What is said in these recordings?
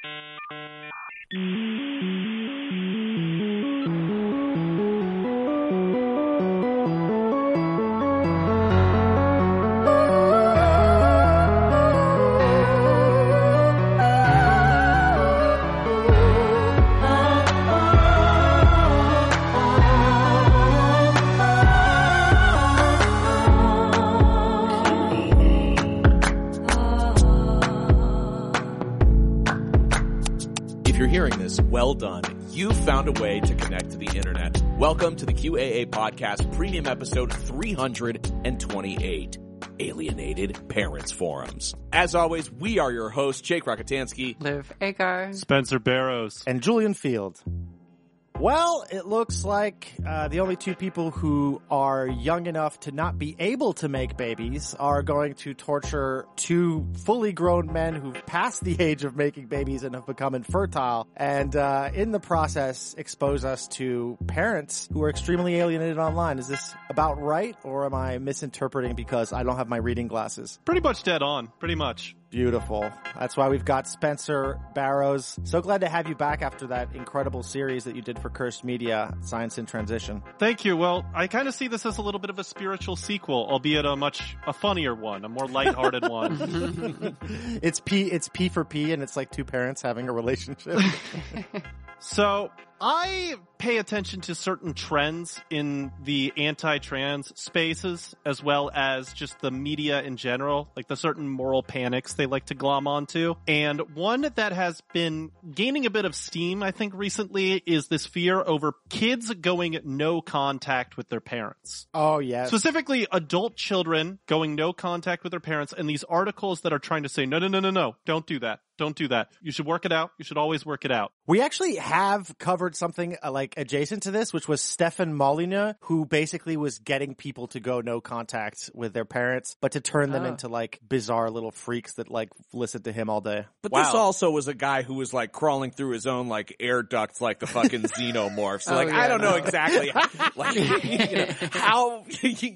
If you're hearing this, well done. You found a way to connect to the internet. Welcome to the QAA Podcast Premium Episode 328, Alienated Parents Forums. As always, we are your hosts, Jake Rakitansky, Liv Agar, Spencer Barrows, and Julian Field. Well, it looks like the only two people who are young enough to not be able to make babies are going to torture two fully grown men who've passed the age of making babies and have become infertile, and in the process expose us to parents who are extremely alienated online. Is this about right, or am I misinterpreting because I don't have my reading glasses? Pretty much dead on, pretty much. Beautiful. That's why we've got Spencer Barrows. So glad to have you back after that incredible series that you did for Cursed Media, Science in Transition. Thank you. Well, I kind of see this as a little bit of a spiritual sequel, albeit a funnier one, a more lighthearted one. It's P for P, and it's like two parents having a relationship. So I pay attention to certain trends in the anti-trans spaces, as well as just the media in general, like the certain moral panics they like to glom onto. And one that has been gaining a bit of steam, I think, recently is this fear over kids going no contact with their parents. Oh, yes. Specifically, adult children going no contact with their parents, and these articles that are trying to say, no, don't do that. Don't do that. You should work it out. You should always work it out. We actually have covered something like adjacent to this, which was Stefan Molyneux, who basically was getting people to go no contact with their parents, but to turn them into like bizarre little freaks that like listen to him all day. But this also was a guy who was like crawling through his own like air ducts like the fucking xenomorph. So I don't know exactly how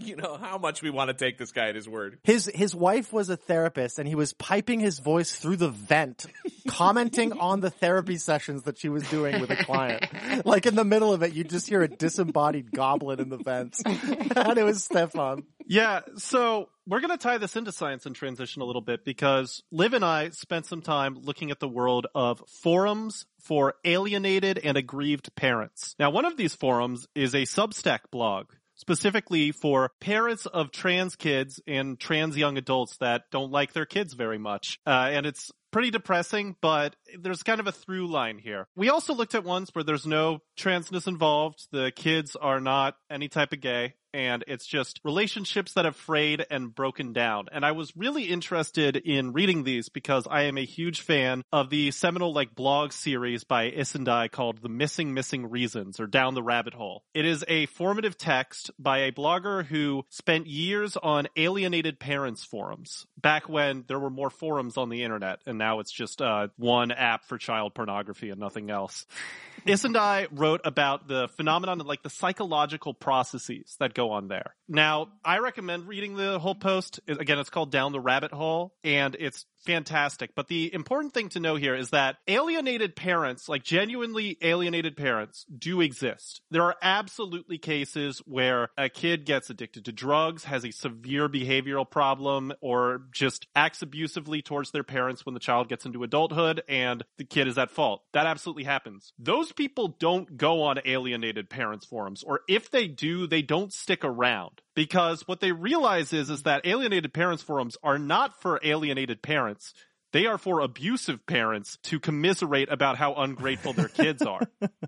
much we want to take this guy at his word. His wife was a therapist, and he was piping his voice through the vent, commenting on the therapy sessions that she was doing with a client. Like in the middle of it, you just hear a disembodied goblin in the vents. And it was Stefan. Yeah, so we're going to tie this into Science in Transition a little bit because Liv and I spent some time looking at the world of forums for alienated and aggrieved parents. Now, one of these forums is a Substack blog, specifically for parents of trans kids and trans young adults that don't like their kids very much. And it's pretty depressing, but there's kind of a through line here. We also looked at ones where there's no transness involved. The kids are not any type of gay. And it's just relationships that have frayed and broken down. And I was really interested in reading these because I am a huge fan of the seminal blog series by Isendai called The Missing Reasons, or Down the Rabbit Hole. It is a formative text by a blogger who spent years on alienated parents forums, back when there were more forums on the internet, and now it's just one app for child pornography and nothing else. Isendai wrote about the phenomenon of the psychological processes that go on there. Now, I recommend reading the whole post. Again, it's called Down the Rabbit Hole, and it's fantastic. But the important thing to know here is that alienated parents, genuinely alienated parents, do exist. There are absolutely cases where a kid gets addicted to drugs, has a severe behavioral problem, or just acts abusively towards their parents when the child gets into adulthood and the kid is at fault. That absolutely happens. Those people don't go on alienated parents forums, or if they do, they don't stick around. Because what they realize is that alienated parents forums are not for alienated parents. They are for abusive parents to commiserate about how ungrateful their kids are.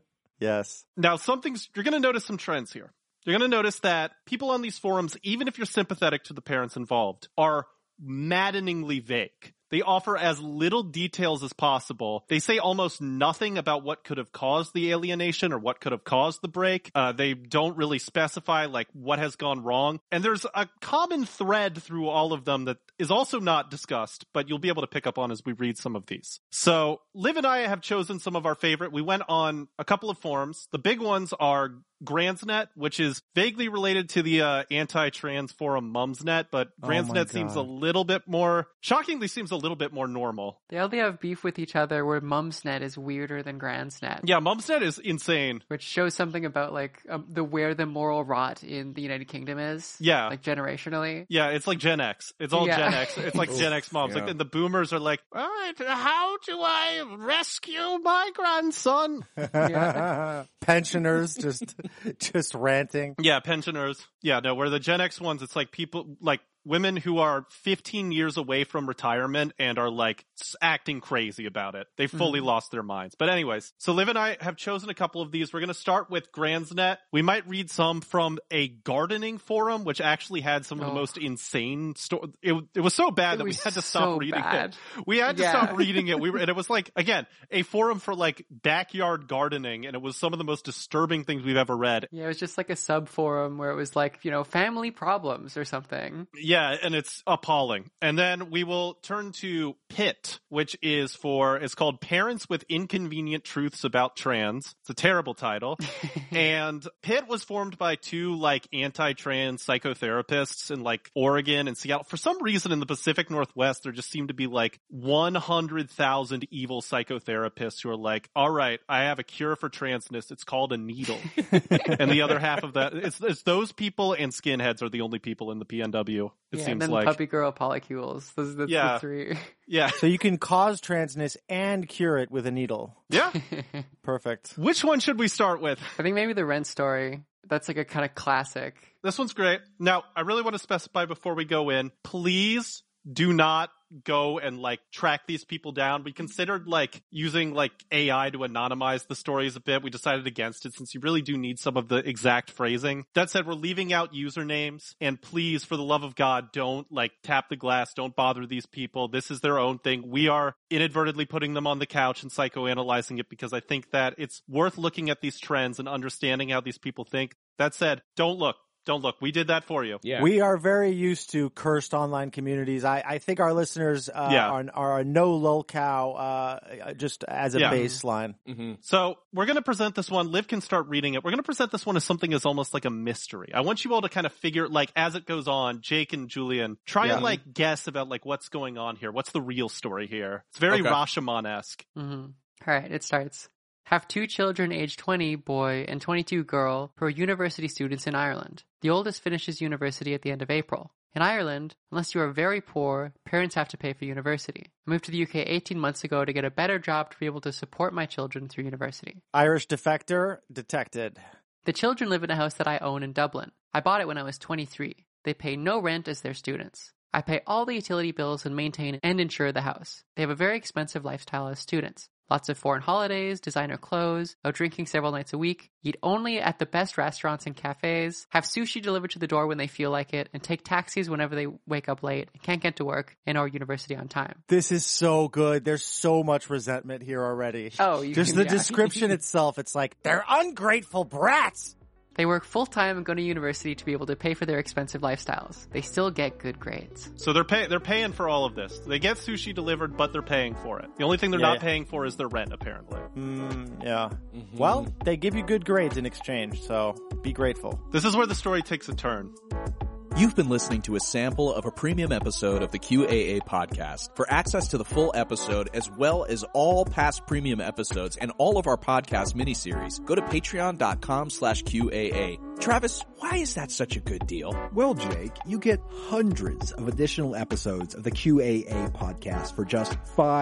Yes. Now, you're going to notice some trends here. You're going to notice that people on these forums, even if you're sympathetic to the parents involved, are maddeningly vague. They offer as little details as possible. They say almost nothing about what could have caused the alienation or what could have caused the break. They don't really specify what has gone wrong. And there's a common thread through all of them that is also not discussed, but you'll be able to pick up on as we read some of these. So Liv and I have chosen some of our favorite. We went on a couple of forums. The big ones are Gransnet, which is vaguely related to the anti-trans forum Mumsnet, but Gransnet seems shockingly seems a little bit more normal. They only have beef with each other where Mumsnet is weirder than Gransnet. Yeah, Mumsnet is insane. Which shows something about like where the moral rot in the United Kingdom is. Yeah. Like generationally. Yeah, it's like Gen X. It's all Gen X. It's like Gen X moms. Yeah. Like, and the boomers are like, all right, how do I rescue my grandson? Pensioners just ranting. Yeah, pensioners. Yeah, no, where the Gen X ones, it's like people, like women who are 15 years away from retirement and are like acting crazy about it. They fully lost their minds. But anyways, so Liv and I have chosen a couple of these. We're going to start with Gransnet. We might read some from a gardening forum, which actually had some of the most insane stories. It was so bad that we had to stop reading it. We had to stop reading it. And it was like, again, a forum for like backyard gardening. And it was some of the most disturbing things we've ever read. Yeah, it was just like a sub forum where it was like, family problems or something. Yeah, and it's appalling. And then we will turn to PIT, which is it's called Parents with Inconvenient Truths About Trans. It's a terrible title. And PIT was formed by two like anti-trans psychotherapists in like Oregon and Seattle. For some reason in the Pacific Northwest, there just seemed to be like 100,000 evil psychotherapists who are like, all right, I have a cure for transness. It's called a needle. And the other half of that, it's those people and skinheads are the only people in the PNW. It seems and then like puppy girl polycules. Those are the three. Yeah. So you can cause transness and cure it with a needle. Yeah. Perfect. Which one should we start with? I think maybe the Rent story. That's like a kind of classic. This one's great. Now, I really want to specify before we go in, please do not go and like track these people down. We considered like using like AI to anonymize the stories a bit. We decided against it since you really do need some of the exact phrasing. That said, we're leaving out usernames, and please, for the love of God, don't like tap the glass. Don't bother these people. This is their own thing. We are inadvertently putting them on the couch and psychoanalyzing it because I think that it's worth looking at these trends and understanding how these people think. That said, don't look. Don't look. We did that for you. Yeah. We are very used to cursed online communities. I think our listeners are a no lolcow just as a baseline. Mm-hmm. So we're going to present this one. Liv can start reading it. We're going to present this one as something as almost like a mystery. I want you all to kind of figure, like, as it goes on, Jake and Julian, try and like guess about like what's going on here. What's the real story here? It's very Rashomon-esque. Mm-hmm. All right, it starts. Have two children aged 20, boy, and 22, girl, who are university students in Ireland. The oldest finishes university at the end of April. In Ireland, unless you are very poor, parents have to pay for university. I moved to the UK 18 months ago to get a better job to be able to support my children through university. Irish defector detected. The children live in a house that I own in Dublin. I bought it when I was 23. They pay no rent as their students. I pay all the utility bills and maintain and insure the house. They have a very expensive lifestyle as students. Lots of foreign holidays, designer clothes, out drinking several nights a week, eat only at the best restaurants and cafes, have sushi delivered to the door when they feel like it, and take taxis whenever they wake up late and can't get to work and or university on time. This is so good. There's so much resentment here already. Oh, just the description itself. It's like, they're ungrateful brats. They work full-time and go to university to be able to pay for their expensive lifestyles. They still get good grades. So they're paying for all of this. They get sushi delivered, but they're paying for it. The only thing they're not paying for is their rent, apparently. Yeah. Mm-hmm. Well, they give you good grades in exchange, so be grateful. This is where the story takes a turn. You've been listening to a sample of a premium episode of the QAA podcast. For access to the full episode, as well as all past premium episodes and all of our podcast miniseries, go to patreon.com/QAA. Travis, why is that such a good deal? Well, Jake, you get hundreds of additional episodes of the QAA podcast for just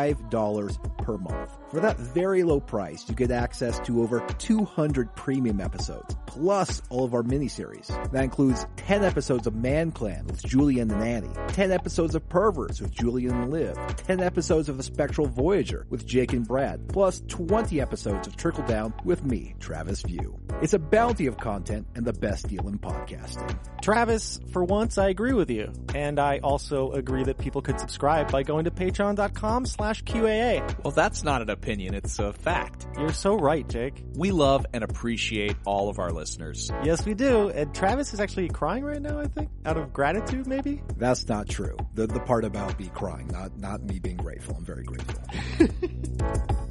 $5 per month. For that very low price, you get access to over 200 premium episodes, plus all of our miniseries. That includes 10 episodes of Man Clan with Julian and Annie, 10 episodes of Perverts with Julian and Liv, 10 episodes of The Spectral Voyager with Jake and Brad, plus 20 episodes of Trickle Down with me, Travis View. It's a bounty of content and the best deal in podcasting. Travis, for once I agree with you. And I also agree that people could subscribe by going to patreon.com/QAA. Well, that's not an opinion, it's a fact. You're so right, Jake. We love and appreciate all of our listeners. Yes, we do. And Travis is actually crying right now, I think, out of gratitude, maybe? That's not true. The part about me crying, not me being grateful. I'm very grateful.